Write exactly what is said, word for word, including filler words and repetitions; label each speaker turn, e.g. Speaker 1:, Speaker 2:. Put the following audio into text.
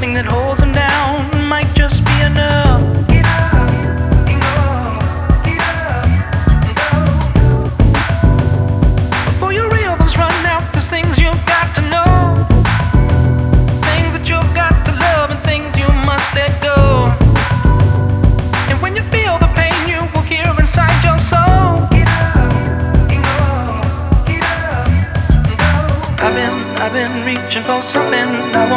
Speaker 1: Something that holds them down might just be enough. Get up and go. Get up and go. Before your rhythms run out, there's things you've got to know. Things that you've got to love and things you must let go. And when you feel the pain, you will hear inside your soul. Get up and go. Get up and go. I've been, I've been reaching for something I want.